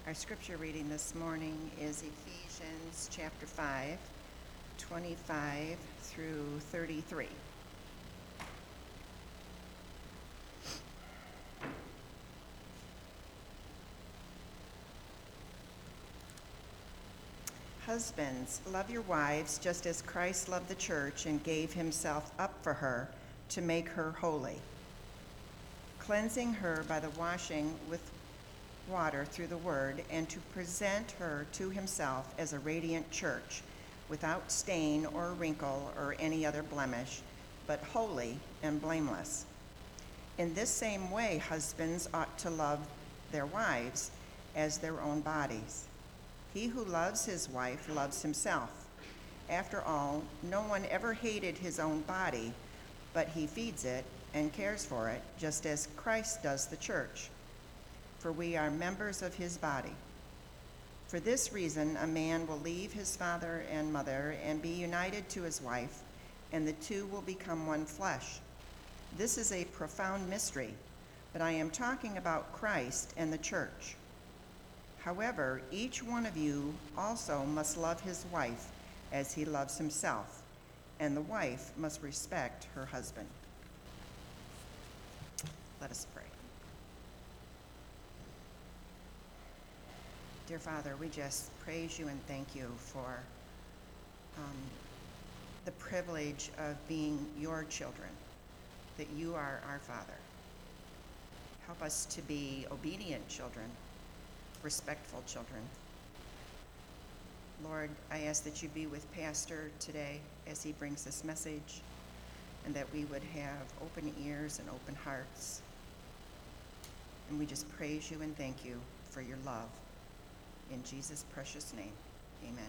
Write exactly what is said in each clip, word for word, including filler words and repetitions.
Our scripture reading this morning is Ephesians chapter five, twenty-five through thirty-three. Husbands, love your wives just as Christ loved the church and gave himself up for her to make her holy, cleansing her by the washing with water through the word, and to present her to himself as a radiant church, without stain or wrinkle or any other blemish, but holy and blameless. In this same way, husbands ought to love their wives as their own bodies. He who loves his wife loves himself. After all, no one ever hated his own body, but he feeds it and cares for it, just as Christ does the church. For we are members of his body. For this reason, a man will leave his father and mother and be united to his wife, and the two will become one flesh. This is a profound mystery, but I am talking about Christ and the church. However, each one of you also must love his wife as he loves himself, and the wife must respect her husband. Let us pray. Dear Father, we just praise you and thank you for um, the privilege of being your children, that you are our Father. Help us to be obedient children, respectful children. Lord, I ask that you be with Pastor today as he brings this message, and that we would have open ears and open hearts. And we just praise you and thank you for your love. In Jesus' precious name, amen.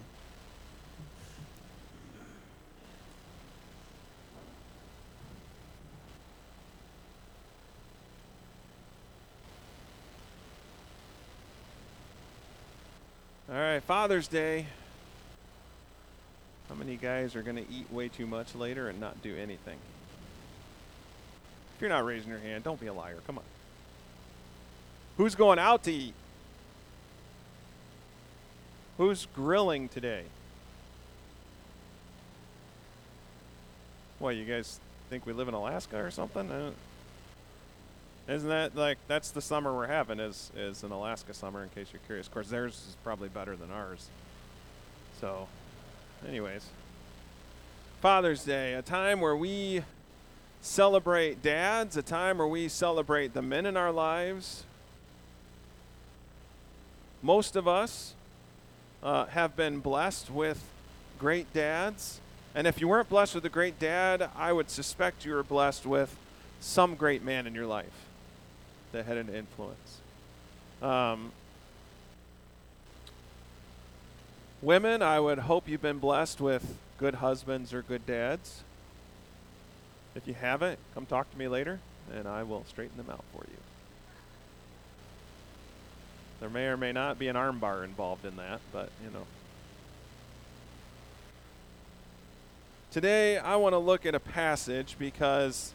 All right, Father's Day. How many guys are going to eat way too much later and not do anything? If you're not raising your hand, don't be a liar. Come on. Who's going out to eat? Who's grilling today? What, you guys think we live in Alaska or something? Uh, isn't that like, that's the summer we're having is, is an Alaska summer, in case you're curious. Of course, theirs is probably better than ours. So, anyways. Father's Day, a time where we celebrate dads, a time where we celebrate the men in our lives. Most of us Uh, have been blessed with great dads. And if you weren't blessed with a great dad, I would suspect you were blessed with some great man in your life that had an influence. Um, women, I would hope you've been blessed with good husbands or good dads. If you haven't, come talk to me later, and I will straighten them out for you. There may or may not be an arm bar involved in that, but, you know. Today, I want to look at a passage because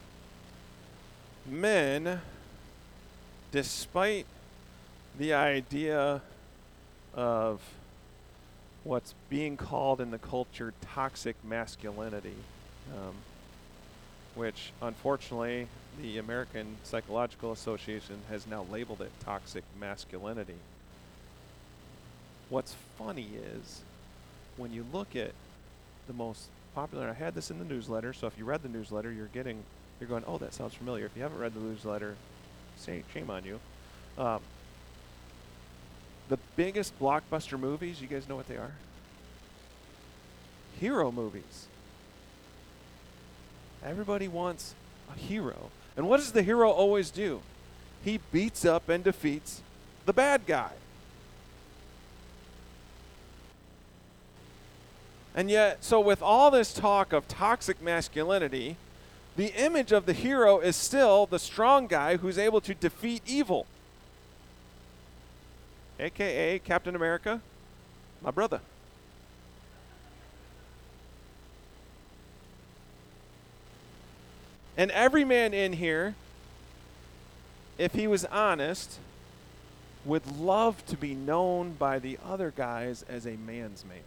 men, despite the idea of what's being called in the culture toxic masculinity, um, which unfortunately the American Psychological Association has now labeled it toxic masculinity. What's funny is when you look at the most popular, I had this in the newsletter, so if you read the newsletter, you're getting, you're going, oh, that sounds familiar. If you haven't read the newsletter, say, shame on you. Um, the biggest blockbuster movies, you guys know what they are? Hero movies. Everybody wants a hero. And what does the hero always do? He beats up and defeats the bad guy. And yet, so with all this talk of toxic masculinity, the image of the hero is still the strong guy who's able to defeat evil. A K A Captain America, my brother. And every man in here, if he was honest, would love to be known by the other guys as a man's man.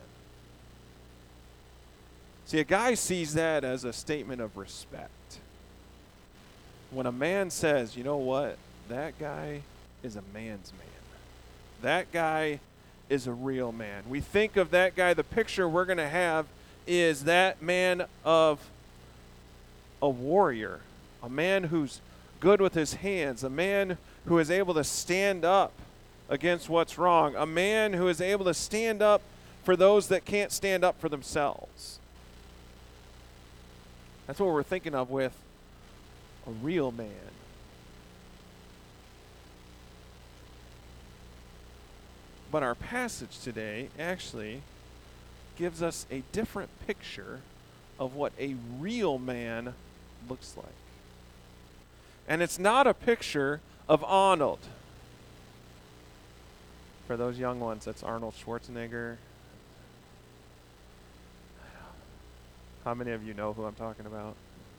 See, a guy sees that as a statement of respect. When a man says, you know what, that guy is a man's man. That guy is a real man. We think of that guy, the picture we're going to have is that man of a warrior, a man who's good with his hands, a man who is able to stand up against what's wrong, a man who is able to stand up for those that can't stand up for themselves. That's what we're thinking of with a real man. But our passage today actually gives us a different picture of what a real man looks like. And it's not a picture of Arnold. For those young ones, that's Arnold Schwarzenegger. How many of you know who I'm talking about?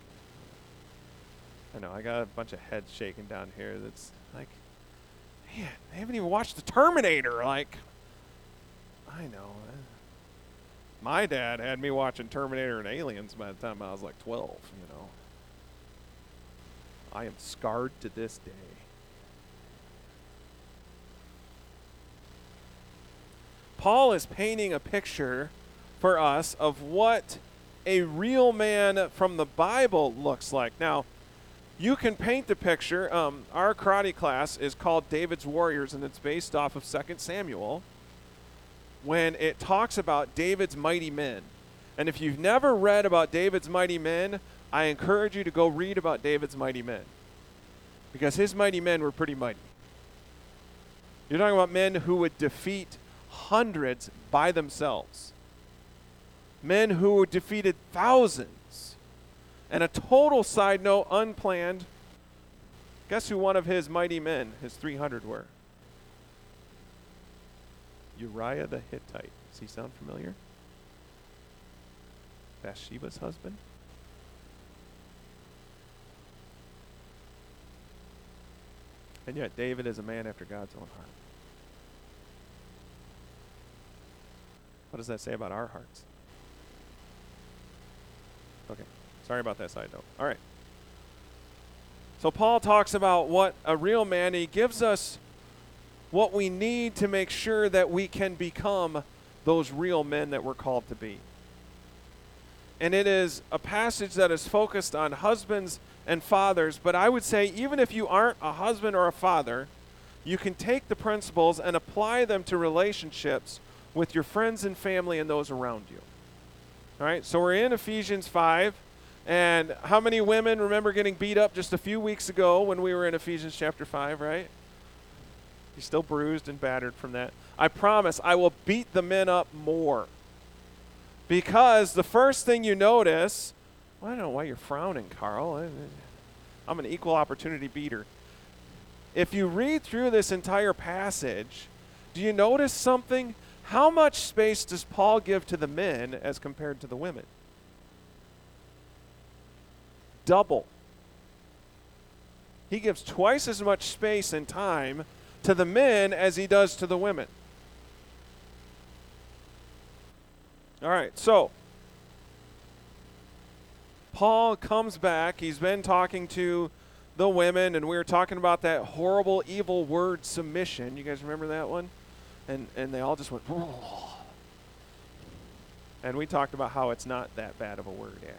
I know, I got a bunch of heads shaking down here that's like, man, they haven't even watched The Terminator. Like, I know. My dad had me watching Terminator and Aliens by the time I was like twelve, you know. I am scarred to this day. Paul is painting a picture for us of what a real man from the Bible looks like. Now, you can paint the picture. Um, our karate class is called David's Warriors, and it's based off of Second Samuel, when it talks about David's mighty men. And if you've never read about David's mighty men, I encourage you to go read about David's mighty men, because his mighty men were pretty mighty. You're talking about men who would defeat hundreds by themselves. Men who defeated thousands. And a total side note, unplanned, guess who one of his mighty men, his three hundred, were? Uriah the Hittite. Does he sound familiar? Bathsheba's husband? And yet David is a man after God's own heart. What does that say about our hearts? Okay. Sorry about that side note. All right. So Paul talks about what a real man, he gives us what we need to make sure that we can become those real men that we're called to be. And it is a passage that is focused on husbands and fathers, but I would say even if you aren't a husband or a father, you can take the principles and apply them to relationships with your friends and family and those around you. All right, so we're in Ephesians five. And how many women remember getting beat up just a few weeks ago when we were in Ephesians chapter five, right? You're still bruised and battered from that. I promise I will beat the men up more. Because the first thing you notice, well, I don't know why you're frowning, Carl. I'm an equal opportunity beater. If you read through this entire passage, do you notice something? How much space does Paul give to the men as compared to the women? Double. He gives twice as much space and time to the men as he does to the women. All right, so Paul comes back. He's been talking to the women, and we were talking about that horrible, evil word, submission. You guys remember that one? And and they all just went, whoa. And we talked about how it's not that bad of a word, actually.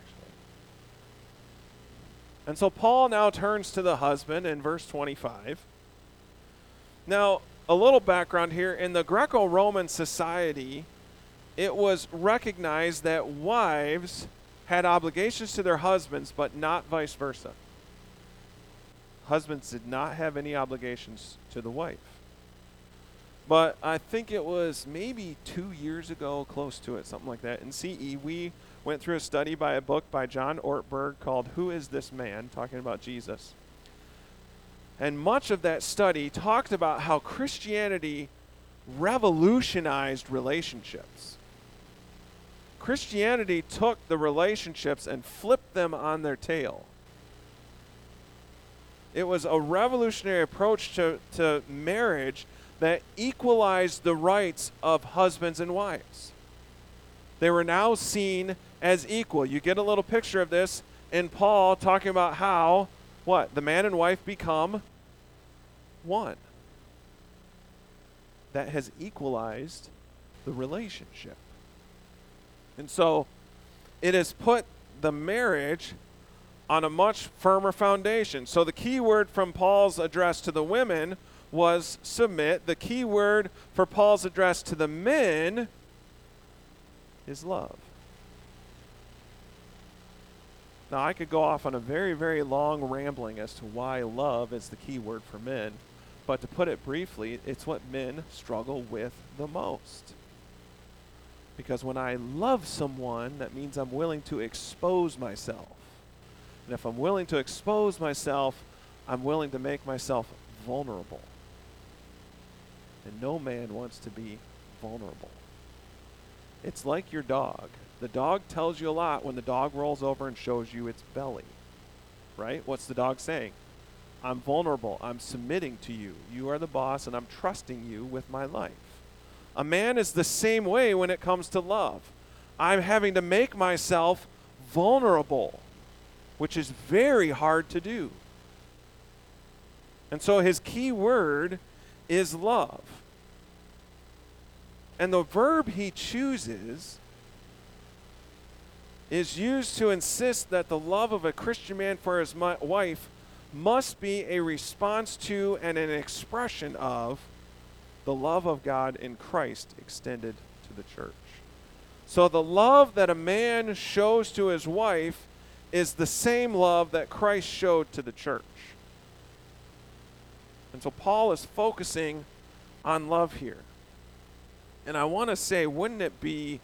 And so Paul now turns to the husband in verse twenty-five. Now, a little background here. In the Greco-Roman society, it was recognized that wives had obligations to their husbands, but not vice versa. Husbands did not have any obligations to the wife. But I think it was maybe two years ago, close to it, something like that. In C E, we went through a study by a book by John Ortberg called Who is This Man? Talking about Jesus. And much of that study talked about how Christianity revolutionized relationships. Christianity took the relationships and flipped them on their tail. It was a revolutionary approach to, to marriage that equalized the rights of husbands and wives. They were now seen as equal. You get a little picture of this in Paul talking about how, what, the man and wife become one. That has equalized the relationship. And so it has put the marriage on a much firmer foundation. So the key word from Paul's address to the women was submit. The key word for Paul's address to the men is love. Now, I could go off on a very, very long rambling as to why love is the key word for men, but to put it briefly, it's what men struggle with the most. Because when I love someone, that means I'm willing to expose myself. And if I'm willing to expose myself, I'm willing to make myself vulnerable. And no man wants to be vulnerable. It's like your dog. The dog tells you a lot when the dog rolls over and shows you its belly, right? What's the dog saying? I'm vulnerable. I'm submitting to you. You are the boss, and I'm trusting you with my life. A man is the same way when it comes to love. I'm having to make myself vulnerable, which is very hard to do. And so his key word is love. And the verb he chooses is used to insist that the love of a Christian man for his mi- wife must be a response to and an expression of the love of God in Christ extended to the church. So the love that a man shows to his wife is the same love that Christ showed to the church. And so Paul is focusing on love here. And I want to say, wouldn't it be,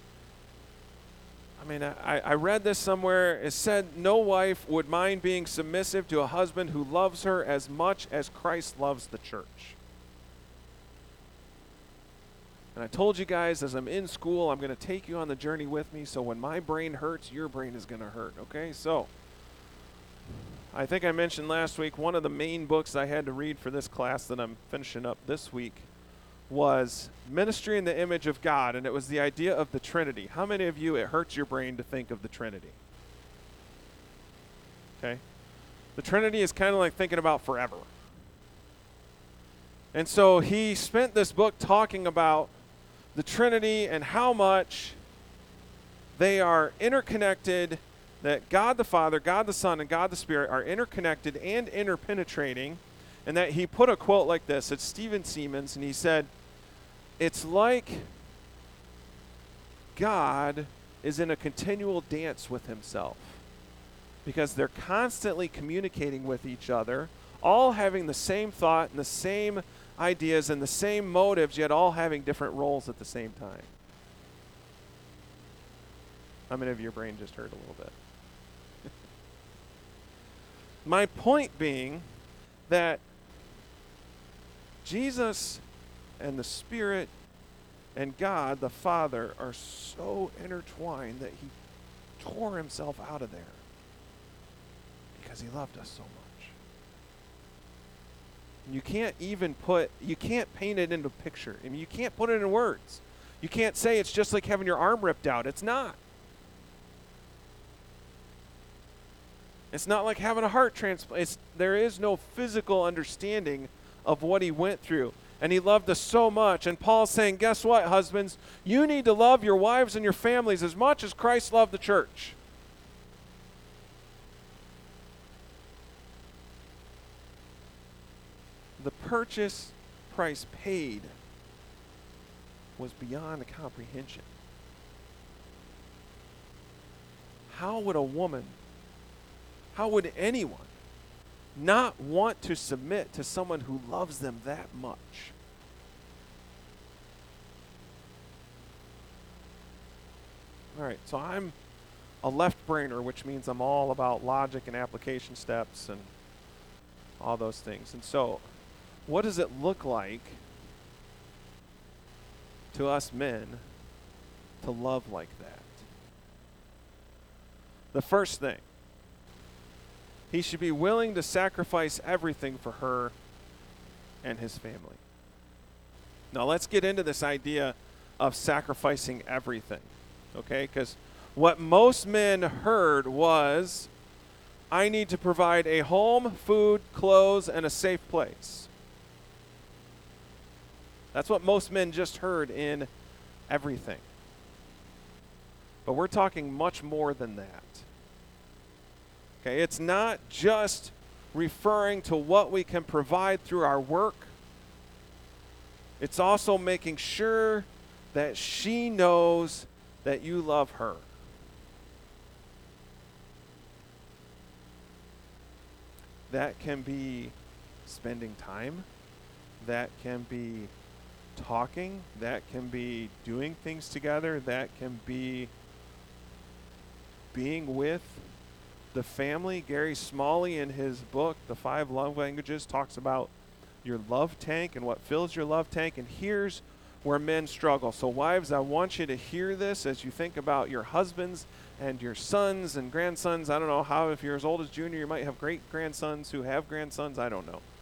I mean, I, I read this somewhere. It said no wife would mind being submissive to a husband who loves her as much as Christ loves the church. And I told you guys, as I'm in school, I'm going to take you on the journey with me, so when my brain hurts, your brain is going to hurt, okay? So, I think I mentioned last week, one of the main books I had to read for this class that I'm finishing up this week was Ministry in the Image of God, and it was the idea of the Trinity. How many of you, it hurts your brain to think of the Trinity? Okay? The Trinity is kind of like thinking about forever. And so he spent this book talking about the Trinity and how much they are interconnected, that God the Father, God the Son, and God the Spirit are interconnected and interpenetrating, and that he put a quote like this. It's Stephen Siemens, and he said, it's like God is in a continual dance with himself because they're constantly communicating with each other, all having the same thought and the same ideas and the same motives, yet all having different roles at the same time. How many of your brain just hurt a little bit? My point being that Jesus and the Spirit and God the Father are so intertwined that he tore himself out of there because he loved us so much. You can't even put, you can't paint it into a picture. I mean, you can't put it in words. You can't say it's just like having your arm ripped out. It's not. It's not like having a heart transplant. It's, there is no physical understanding of what he went through. And he loved us so much. And Paul's saying, guess what, husbands? You need to love your wives and your families as much as Christ loved the church. The purchase price paid was beyond comprehension. How would a woman, how would anyone not want to submit to someone who loves them that much? All right, so I'm a left-brainer, which means I'm all about logic and application steps and all those things. And so, what does it look like to us men to love like that? The first thing, he should be willing to sacrifice everything for her and his family. Now let's get into this idea of sacrificing everything, okay? Because what most men heard was, I need to provide a home, food, clothes, and a safe place. That's what most men just heard in everything. But we're talking much more than that. Okay, it's not just referring to what we can provide through our work. It's also making sure that she knows that you love her. That can be spending time. That can be talking. That can be doing things together. That can be being with the family. Gary Smalley, in his book, The Five Love Languages, talks about your love tank and what fills your love tank. And here's where men struggle. So wives, I want you to hear this as you think about your husbands and your sons and grandsons. I don't know how, if you're as old as Junior, you might have great-grandsons who have grandsons. I don't know.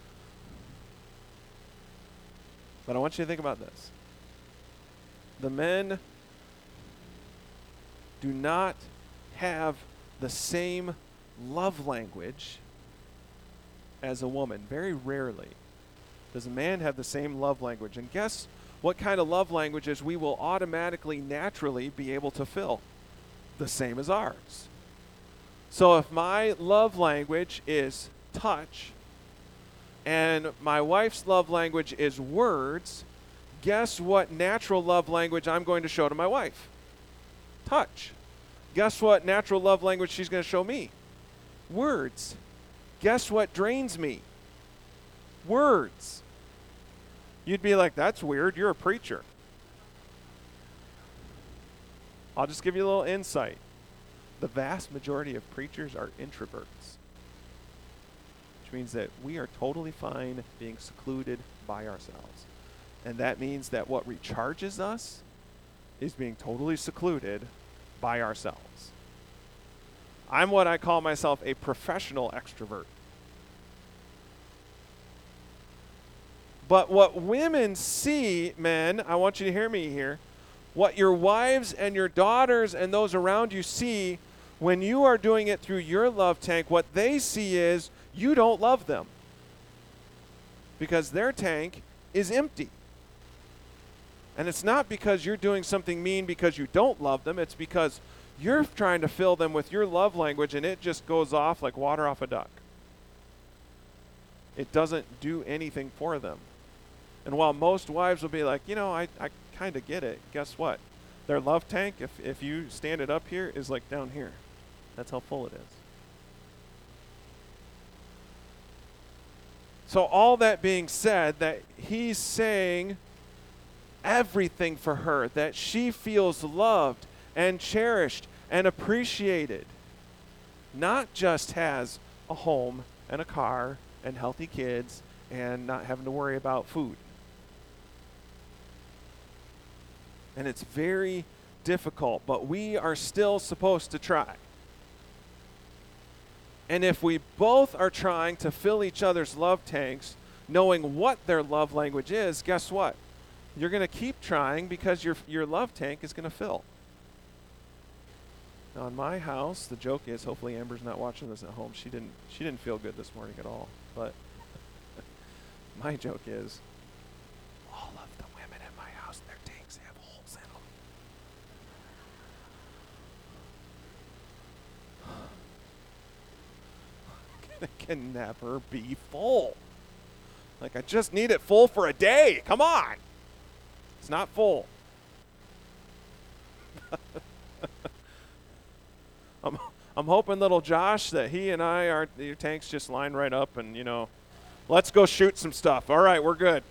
But I want you to think about this. The men do not have the same love language as a woman. Very rarely does a man have the same love language. And guess what kind of love languages we will automatically, naturally be able to fill? The same as ours. So if my love language is touch and my wife's love language is words, guess what natural love language I'm going to show to my wife? Touch. Guess what natural love language she's going to show me? Words. Guess what drains me? Words. You'd be like, that's weird. You're a preacher. I'll just give you a little insight. The vast majority of preachers are introverts, which means that we are totally fine being secluded by ourselves. And that means that what recharges us is being totally secluded by ourselves. I'm what I call myself a professional extrovert. But what women see, men, I want you to hear me here, what your wives and your daughters and those around you see when you are doing it through your love tank, what they see is you don't love them because their tank is empty. And it's not because you're doing something mean because you don't love them. It's because you're trying to fill them with your love language and it just goes off like water off a duck. It doesn't do anything for them. And while most wives will be like, you know, I, I kind of get it. Guess what? Their love tank, if, if you stand it up here, is like down here. That's how full it is. So all that being said, that he's saying everything for her, that she feels loved and cherished and appreciated, not just has a home and a car and healthy kids and not having to worry about food. And it's very difficult, but we are still supposed to try. And if we both are trying to fill each other's love tanks, knowing what their love language is, guess what? You're going to keep trying because your your love tank is going to fill. Now, in my house, the joke is, hopefully Amber's not watching this at home. She didn't she didn't feel good this morning at all. But my joke is, all of the women in my house, their tanks have holes in them. It can never be full. Like, I just need it full for a day. Come on. It's not full. I'm I'm hoping little Josh that he and I, our your tanks just line right up and, you know, let's go shoot some stuff. All right, we're good.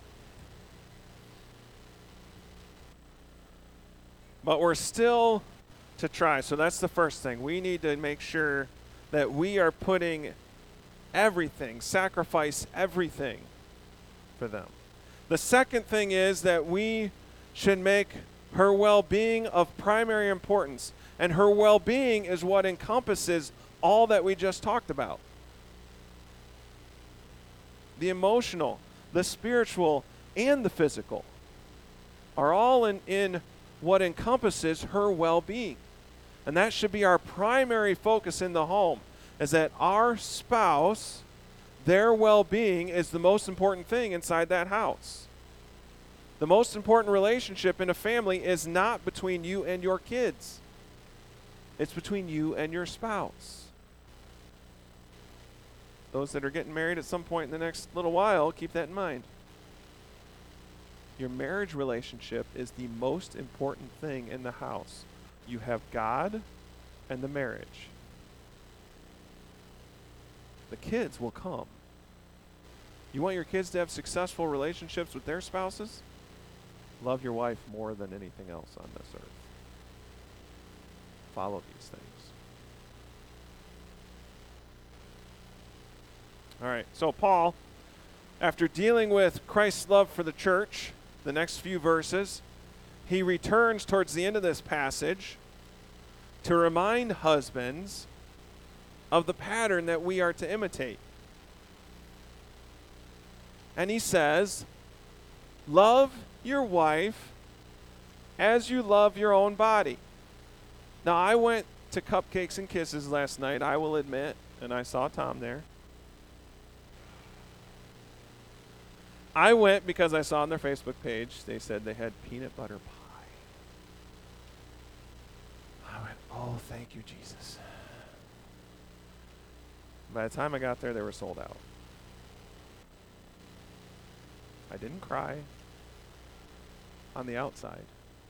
But we're still to try. So that's the first thing. We need to make sure that we are putting everything, sacrifice everything for them. The second thing is that we should make her well-being of primary importance. And her well-being is what encompasses all that we just talked about. The emotional, the spiritual, and the physical. are all in, in what encompasses her well-being. And that should be our primary focus in the home, is that our spouse, their well-being is the most important thing inside that house. The most important relationship in a family is not between you and your kids. It's between you and your spouse. Those that are getting married at some point in the next little while, keep that in mind. Your marriage relationship is the most important thing in the house. You have God and the marriage. The kids will come. You want your kids to have successful relationships with their spouses? Love your wife more than anything else on this earth. Follow these things. All right, so Paul, after dealing with Christ's love for the church, the next few verses, he returns towards the end of this passage to remind husbands of the pattern that we are to imitate. And he says, love your wife as you love your own body. Now, I went to Cupcakes and Kisses last night, I will admit, and I saw Tom there. I went because I saw on their Facebook page, they said they had peanut butter pie. I went, oh, thank you, Jesus. By the time I got there, they were sold out. I didn't cry on the outside.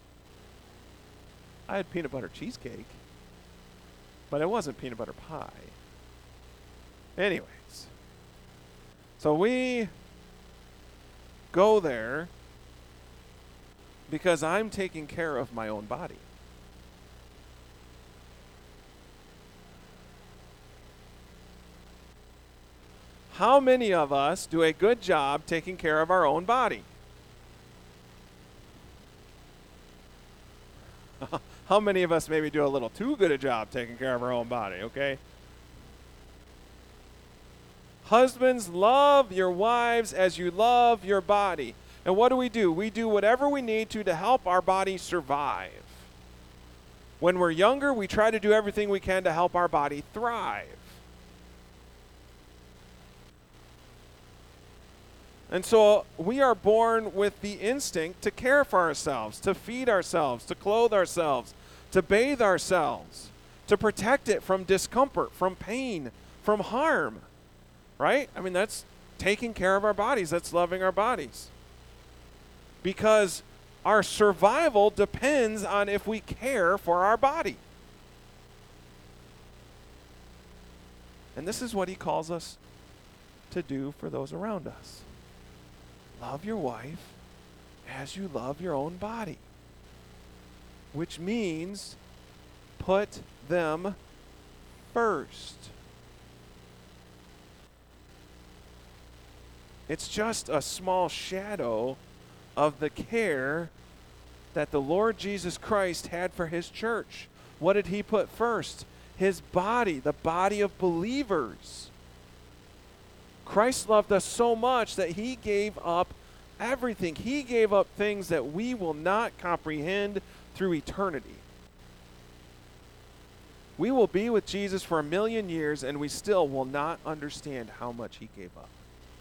I had peanut butter cheesecake, but it wasn't peanut butter pie. Anyways, so we go there because I'm taking care of my own body. How many of us do a good job taking care of our own body? How many of us maybe do a little too good a job taking care of our own body, okay? Husbands, love your wives as you love your body. And what do we do? We do whatever we need to to help our body survive. When we're younger, we try to do everything we can to help our body thrive. And so we are born with the instinct to care for ourselves, to feed ourselves, to clothe ourselves, to bathe ourselves, to protect it from discomfort, from pain, from harm. Right? I mean, that's taking care of our bodies. That's loving our bodies. Because our survival depends on if we care for our body. And this is what he calls us to do for those around us. Love your wife as you love your own body. Which means put them first. It's just a small shadow of the care that the Lord Jesus Christ had for his church. What did he put first? His body, the body of believers. Christ loved us so much that he gave up everything. He gave up things that we will not comprehend through eternity. We will be with Jesus for a million years and we still will not understand how much he gave up.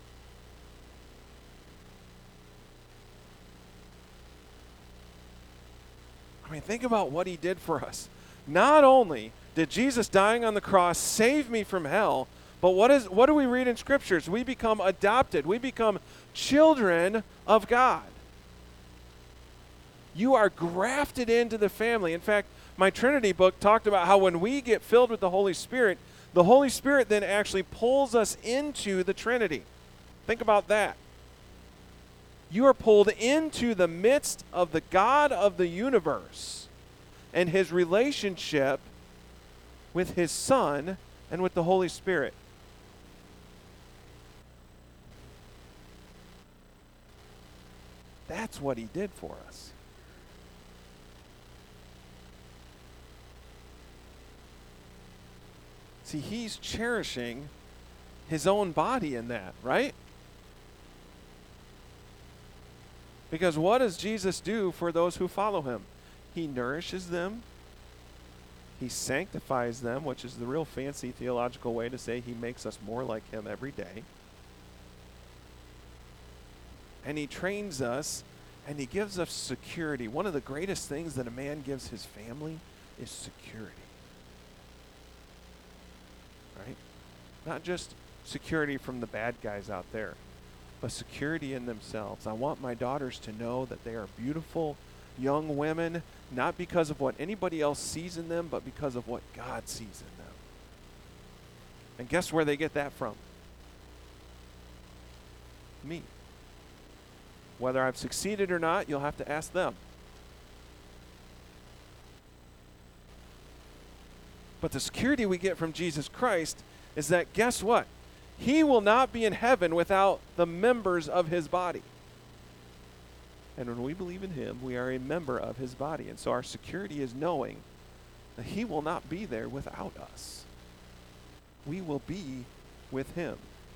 I mean, think about what he did for us. Not only did Jesus dying on the cross save me from hell, but what is what do we read in scriptures? We become adopted. We become children of God. You are grafted into the family. In fact, my Trinity book talked about how when we get filled with the Holy Spirit, the Holy Spirit then actually pulls us into the Trinity. Think about that. You are pulled into the midst of the God of the universe and his relationship with his Son and with the Holy Spirit. That's what he did for us. See, he's cherishing his own body in that, right? Because what does Jesus do for those who follow him? He nourishes them. He sanctifies them, which is the real fancy theological way to say he makes us more like him every day. And he trains us, and he gives us security. One of the greatest things that a man gives his family is security. Right? Not just security from the bad guys out there, but security in themselves. I want my daughters to know that they are beautiful young women, not because of what anybody else sees in them, but because of what God sees in them. And guess where they get that from? Me. Whether I've succeeded or not, you'll have to ask them. But the security we get from Jesus Christ is that, guess what? He will not be in heaven without the members of his body. And when we believe in him, we are a member of his body. And so our security is knowing that he will not be there without us. We will be with him.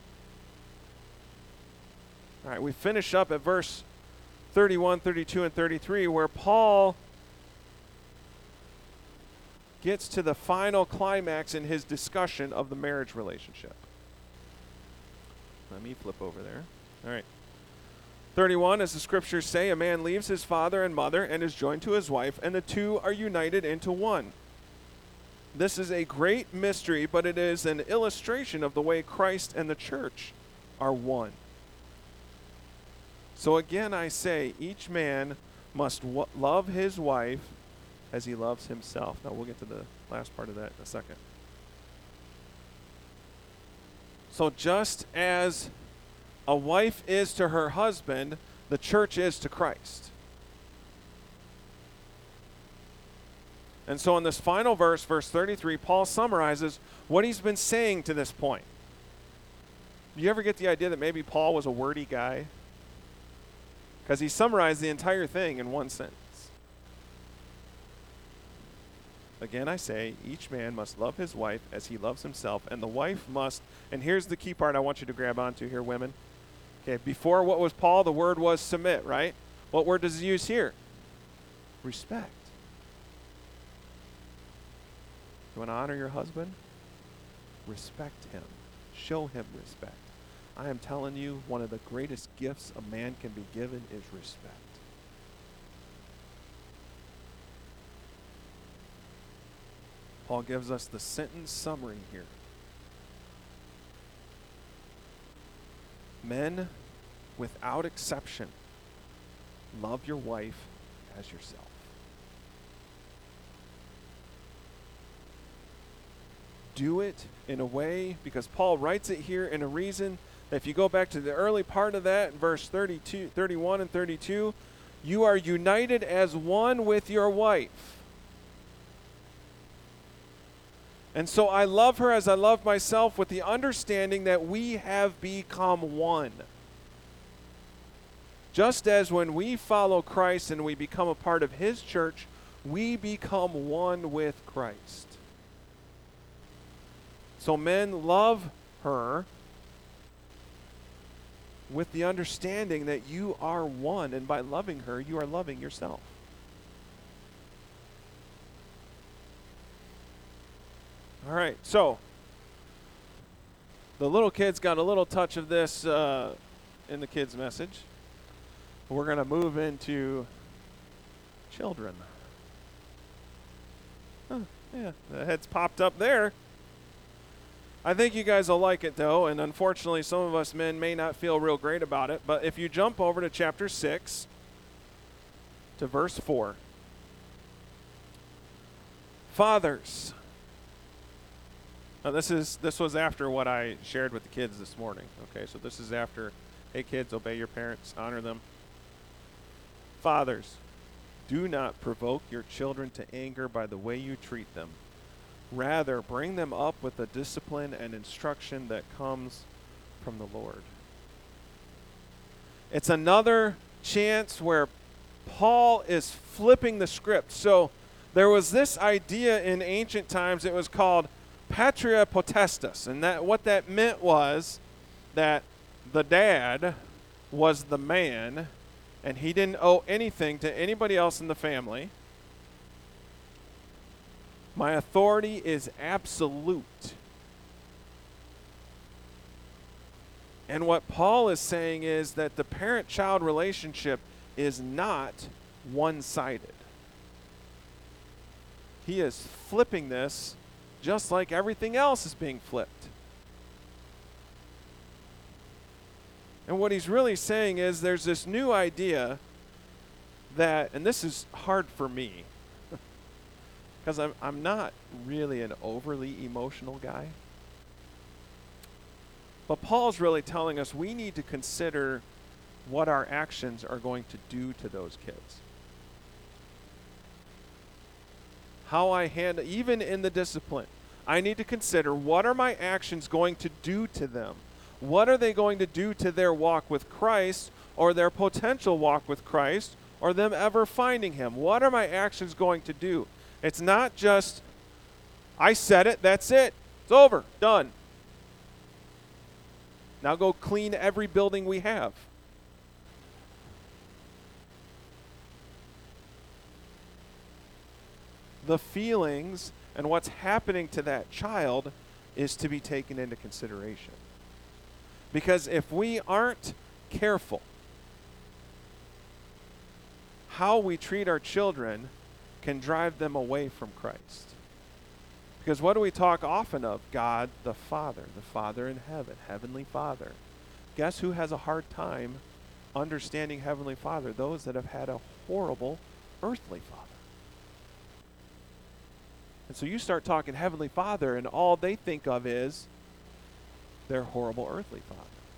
All right, we finish up at verse thirty-one, thirty-two, and thirty-three, where Paul gets to the final climax in his discussion of the marriage relationship. Let me flip over there. All right. thirty-one, as the scriptures say, a man leaves his father and mother and is joined to his wife, and the two are united into one. This is a great mystery, but it is an illustration of the way Christ and the church are one. So again, I say, each man must w- love his wife as he loves himself. Now, we'll get to the last part of that in a second. So just as a wife is to her husband, the church is to Christ. And so in this final verse, verse thirty-three, Paul summarizes what he's been saying to this point. Do you ever get the idea that maybe Paul was a wordy guy? Because he summarized the entire thing in one sentence. Again, I say, each man must love his wife as he loves himself, and the wife must, and here's the key part I want you to grab onto here, women. Okay, before what was Paul, the word was submit, right? What word does he use here? Respect. You want to honor your husband? Respect him. Show him respect. I am telling you, one of the greatest gifts a man can be given is respect. Paul gives us the sentence summary here. Men, without exception, love your wife as yourself. Do it in a way, because Paul writes it here in a reason that if you go back to the early part of that, verse thirty-two, thirty-one and thirty-two, you are united as one with your wife. And so I love her as I love myself, with the understanding that we have become one. Just as when we follow Christ and we become a part of his church, we become one with Christ. So men, love her with the understanding that you are one, and by loving her, you are loving yourself. All right, so the little kids got a little touch of this uh, in the kids' message. We're going to move into children. Huh, yeah, the head's popped up there. I think you guys will like it, though, and unfortunately some of us men may not feel real great about it, but if you jump over to chapter six, to verse four. Fathers. Now this is this was after what I shared with the kids this morning. Okay, so this is after, hey kids, obey your parents, honor them. Fathers, do not provoke your children to anger by the way you treat them. Rather, bring them up with the discipline and instruction that comes from the Lord. It's another chance where Paul is flipping the script. So there was this idea in ancient times, it was called patria potestas, and that what that meant was that the dad was the man and he didn't owe anything to anybody else in the family. My authority is absolute. And what Paul is saying is that the parent-child relationship is not one-sided. He is flipping this just like everything else is being flipped. And what he's really saying is there's this new idea that, and this is hard for me, because I'm, I'm not really an overly emotional guy. But Paul's really telling us we need to consider what our actions are going to do to those kids. How I handle, even in the discipline, I need to consider what are my actions going to do to them? What are they going to do to their walk with Christ or their potential walk with Christ or them ever finding him? What are my actions going to do? It's not just, I said it, that's it. It's over, done. Now go clean every building we have. The feelings and what's happening to that child is to be taken into consideration. Because if we aren't careful, how we treat our children can drive them away from Christ. Because what do we talk often of? God the Father, the Father in heaven, Heavenly Father. Guess who has a hard time understanding Heavenly Father? Those that have had a horrible earthly father. And so you start talking Heavenly Father, and all they think of is their horrible earthly father.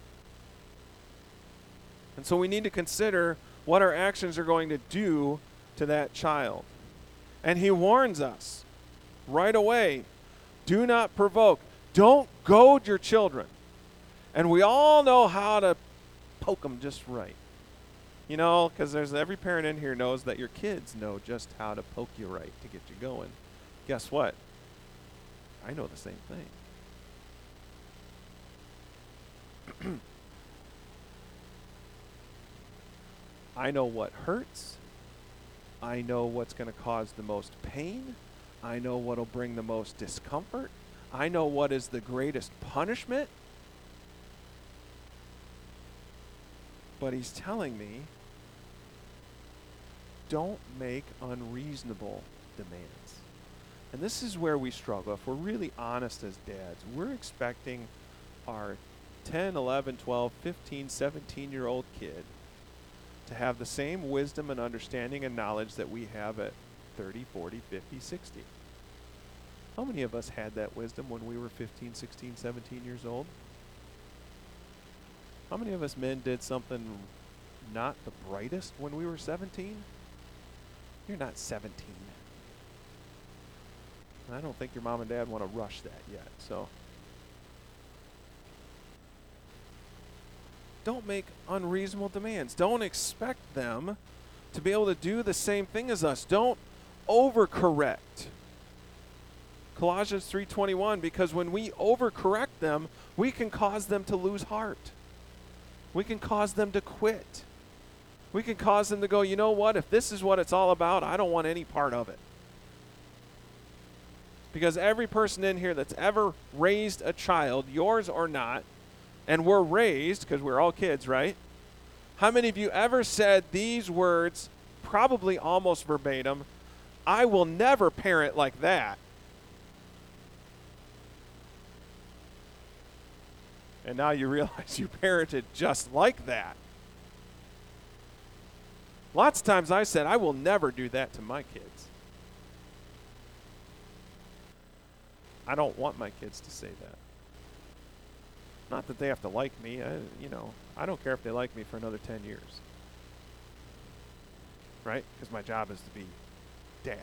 And so we need to consider what our actions are going to do to that child. And he warns us right away, do not provoke. Don't goad your children. And we all know how to poke them just right. You know, because there's every parent in here knows that your kids know just how to poke you right to get you going. Guess what? I know the same thing. I know what hurts. I know what's going to cause the most pain. I know what will bring the most discomfort. I know what is the greatest punishment. But he's telling me, don't make unreasonable demands. And this is where we struggle. If we're really honest as dads, we're expecting our ten, eleven, twelve, fifteen, seventeen-year-old kid to have the same wisdom and understanding and knowledge that we have at thirty, forty, fifty, sixty. How many of us had that wisdom when we were fifteen, sixteen, seventeen years old? How many of us men did something not the brightest when we were seventeen? You're not seventeen. I don't think your mom and dad want to rush that yet, so. Don't make unreasonable demands. Don't expect them to be able to do the same thing as us. Don't overcorrect. Colossians three twenty-one, because when we overcorrect them, we can cause them to lose heart. We can cause them to quit. We can cause them to go, you know what, if this is what it's all about, I don't want any part of it. Because every person in here that's ever raised a child, yours or not, and we're raised, because we're all kids, right? How many of you ever said these words, probably almost verbatim, I will never parent like that? And now you realize you parented just like that. Lots of times I said, I will never do that to my kids. I don't want my kids to say that. Not that they have to like me. I, you know, I don't care if they like me for another ten years. Right? Because my job is to be dad.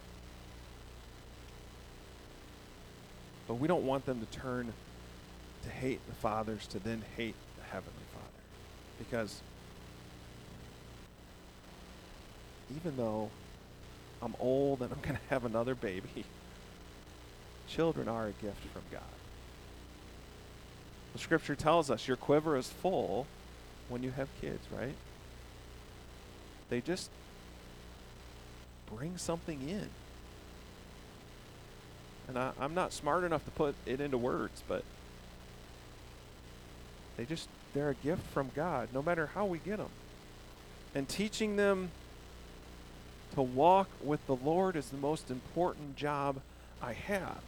But we don't want them to turn to hate the fathers to then hate the Heavenly Father. Because even though I'm old and I'm going to have another baby, children are a gift from God. The scripture tells us your quiver is full when you have kids, right? they just bring something in. And I, I'm not smart enough to put it into words, but they just, they're a gift from God, no matter how we get them. And teaching them to walk with the Lord is the most important job I have.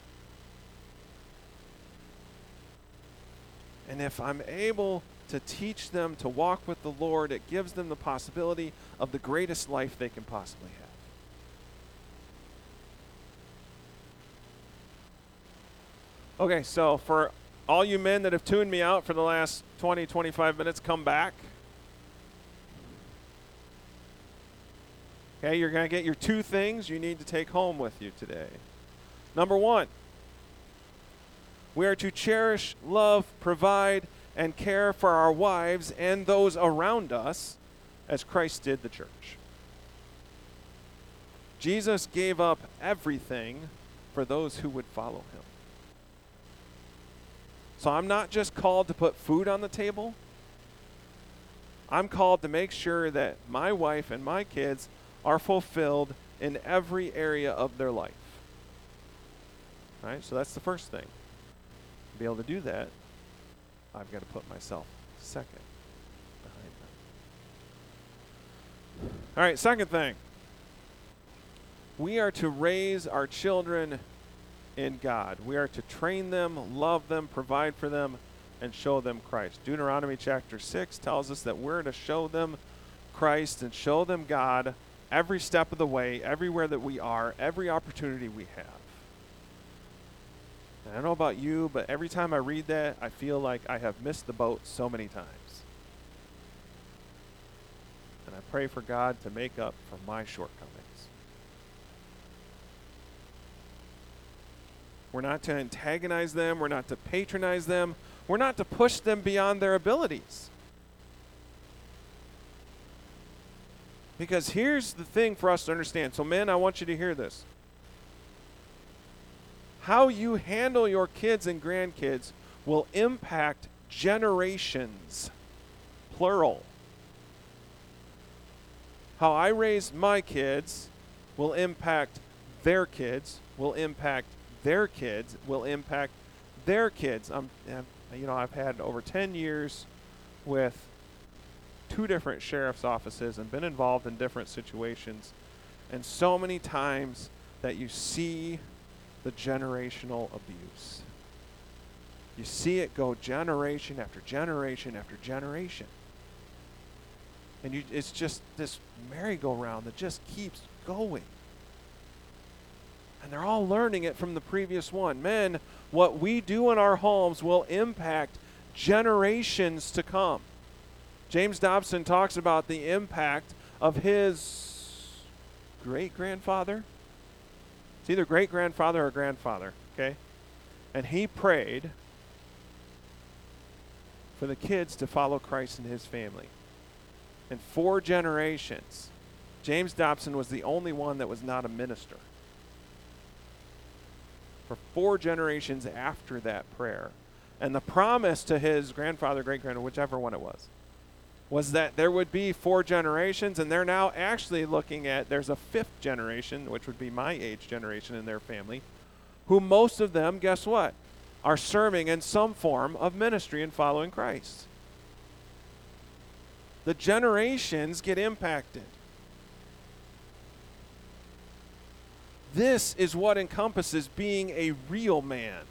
And if I'm able to teach them to walk with the Lord, it gives them the possibility of the greatest life they can possibly have. Okay, so for all you men that have tuned me out for the last twenty, twenty-five minutes, come back. Okay, you're going to get your two things you need to take home with you today. Number one, we are to cherish, love, provide, and care for our wives and those around us as Christ did the church. Jesus gave up everything for those who would follow him. So I'm not just called to put food on the table. I'm called to make sure that my wife and my kids are fulfilled in every area of their life. All right, so that's the first thing. To be able to do that, I've got to put myself second behind them. All right, second thing. We are to raise our children in God. We are to train them, love them, provide for them, and show them Christ. Deuteronomy chapter six tells us that we're to show them Christ and show them God every step of the way, everywhere that we are, every opportunity we have. And I don't know about you, but every time I read that, I feel like I have missed the boat so many times. And I pray for God to make up for my shortcomings. We're not to antagonize them. We're not to patronize them. We're not to push them beyond their abilities. Because here's the thing for us to understand. So men, I want you to hear this. How you handle your kids and grandkids will impact generations, plural. How I raise my kids will impact their kids, will impact their kids, will impact their kids. I'm, you know, I've had over ten years with two different sheriff's offices and been involved in different situations, and so many times that you see the generational abuse. You see it go generation after generation after generation. And you, it's just this merry-go-round that just keeps going. And they're all learning it from the previous one. Men, what we do in our homes will impact generations to come. James Dobson talks about the impact of his great-grandfather. It's either great-grandfather or grandfather, okay? And he prayed for the kids to follow Christ in his family. In four generations, James Dobson was the only one that was not a minister. For four generations after that prayer. And the promise to his grandfather, great-grandfather, whichever one it was, was that there would be four generations, and they're now actually looking at, there's a fifth generation, which would be my age generation in their family, who most of them, guess what, are serving in some form of ministry and following Christ. The generations get impacted. This is what encompasses being a real man.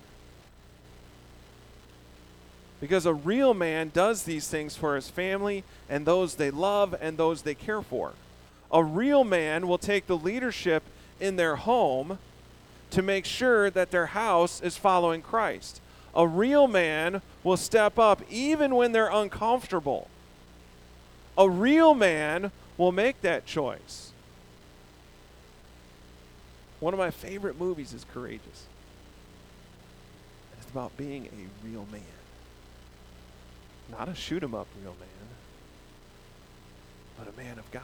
Because a real man does these things for his family and those they love and those they care for. A real man will take the leadership in their home to make sure that their house is following Christ. A real man will step up even when they're uncomfortable. A real man will make that choice. One of my favorite movies is Courageous. It's about being a real man. Not a shoot-'em-up real man, but a man of God.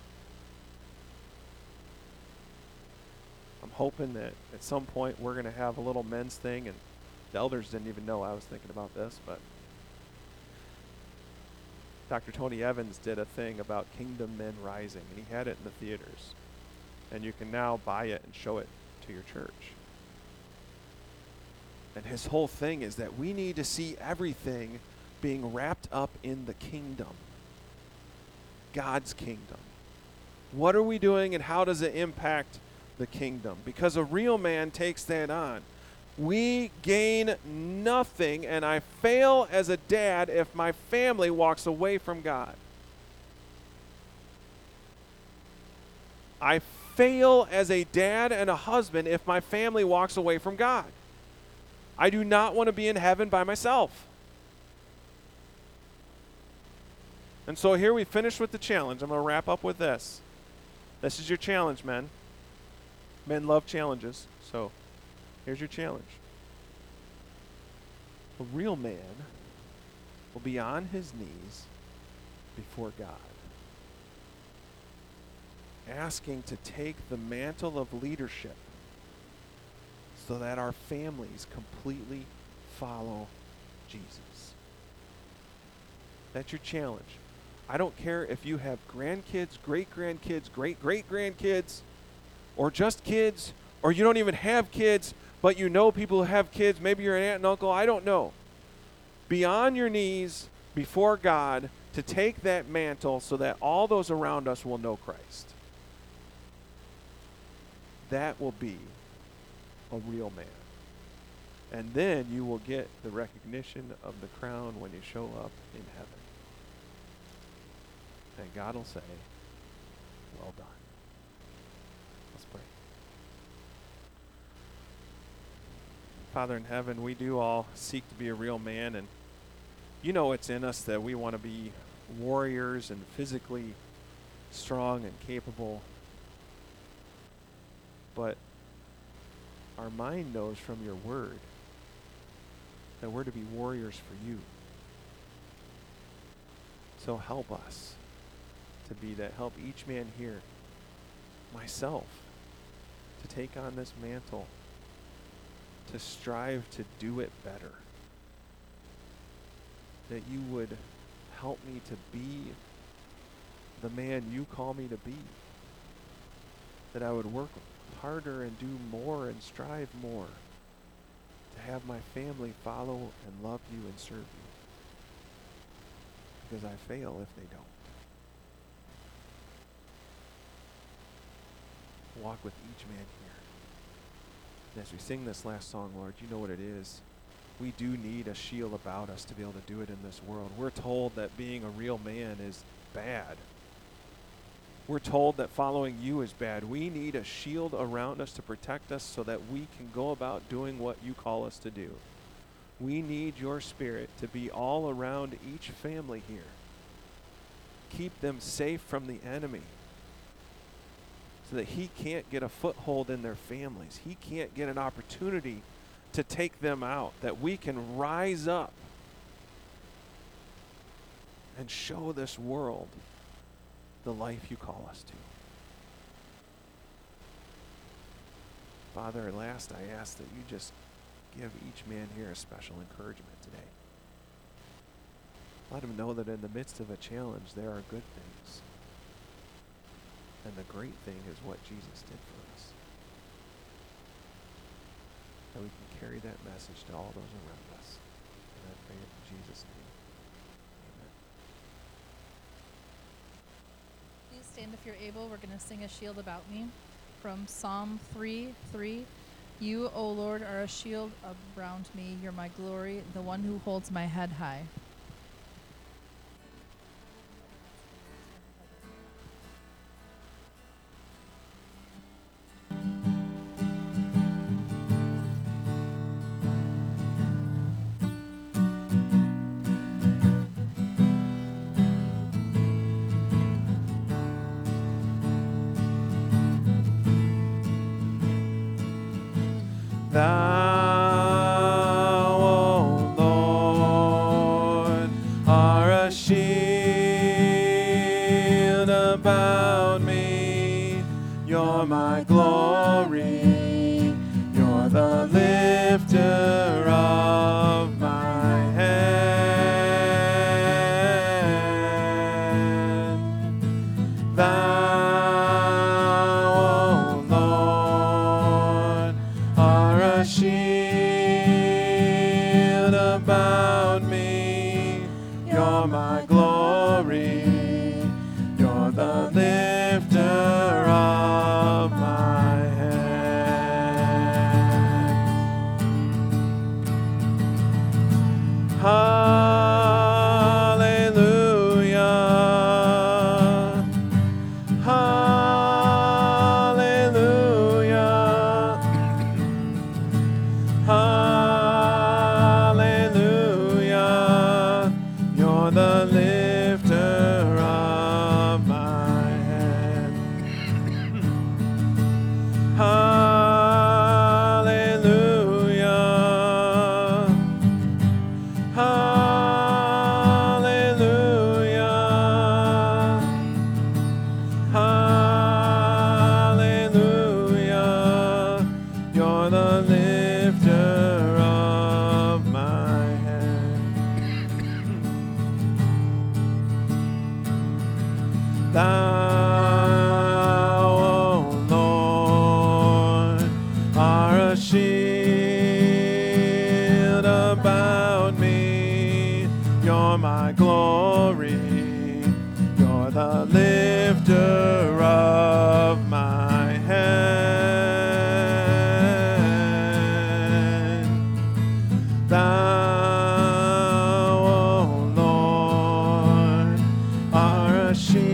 I'm hoping that at some point we're going to have a little men's thing, and the elders didn't even know I was thinking about this, but Doctor Tony Evans did a thing about Kingdom Men Rising, and he had it in the theaters. And you can now buy it and show it to your church. And his whole thing is that we need to see everything being wrapped up in the kingdom, God's kingdom. What are we doing and how does it impact the kingdom? Because a real man takes that on. We gain nothing, and I fail as a dad if my family walks away from God. I fail as a dad and a husband if my family walks away from God. I do not want to be in heaven by myself. And so here we finish with the challenge. I'm going to wrap up with this. This is your challenge, men. Men love challenges, so here's your challenge. A real man will be on his knees before God, asking to take the mantle of leadership so that our families completely follow Jesus. That's your challenge. I don't care if you have grandkids, great-grandkids, great-great-grandkids, or just kids, or you don't even have kids, but you know people who have kids. Maybe you're an aunt and uncle. I don't know. Be on your knees before God to take that mantle so that all those around us will know Christ. That will be a real man. And then you will get the recognition of the crown when you show up in heaven. And God will say, well done. Let's pray. Father in heaven, we do all seek to be a real man, and you know it's in us that we want to be warriors and physically strong and capable. But our mind knows from your word that we're to be warriors for you. So help us to be that. Help each man here, myself, to take on this mantle, to strive to do it better. That you would help me to be the man you call me to be. That I would work harder and do more and strive more to have my family follow and love you and serve you. Because I fail if they don't. Walk with each man here. And as we sing this last song, Lord, you know what it is. We do need a shield about us to be able to do it in this world. We're told that being a real man is bad. We're told that following you is bad. We need a shield around us to protect us so that we can go about doing what you call us to do. We need your Spirit to be all around each family here. Keep them safe from the enemy so that he can't get a foothold in their families. He can't get an opportunity to take them out, that we can rise up and show this world the life you call us to. Father, at last I ask that you just give each man here a special encouragement today. Let him know that in the midst of a challenge there are good things. And the great thing is what Jesus did for us. That we can carry that message to all those around us. And I pray it in Jesus' name. Please stand if you're able. We're going to sing A Shield About Me from Psalm three three. You, O Lord, are a shield around me. You're my glory, the one who holds my head high. Thou, O Lord, are a shield about me. You're my glory. You're the lifter of my head. Thou, O Lord, are a shield about me. You're my glory. You're the lifter of my head. Hallelujah. Hallelujah. Hallelujah. You're the lifter of my head. Hallelujah. Hallelujah. Hallelujah. You're the lifter of my head. Thou, O Lord, are a shield about me. You're my glory. You're the lifter of my head. Thou, O Lord, are a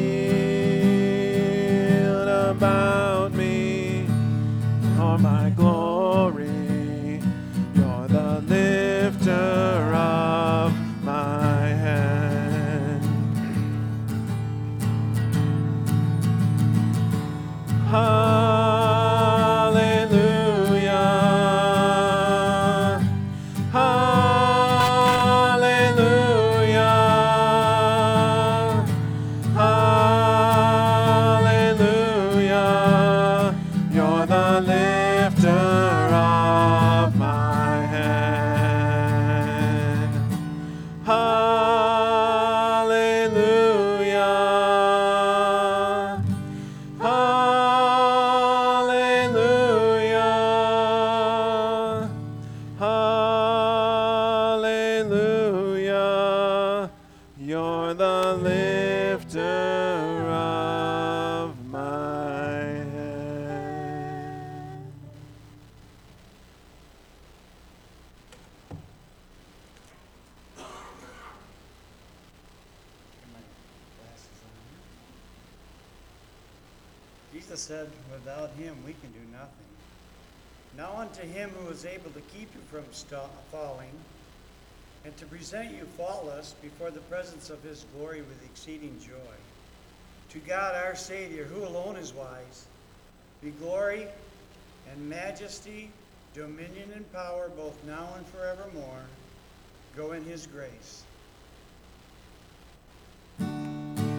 shield about me. You're my glory. You're the lifter of my head. Hallelujah. Hallelujah. Hallelujah. You're the lifter of my head. Hallelujah. Hallelujah. Hallelujah. You're the lifter of my head. Jesus said, without him we can do nothing. Now unto him who is able to keep you from sta- falling, and to present you faultless before the presence of his glory with exceeding joy. To God our Savior, who alone is wise, be glory and majesty, dominion and power, both now and forevermore. Go in his grace.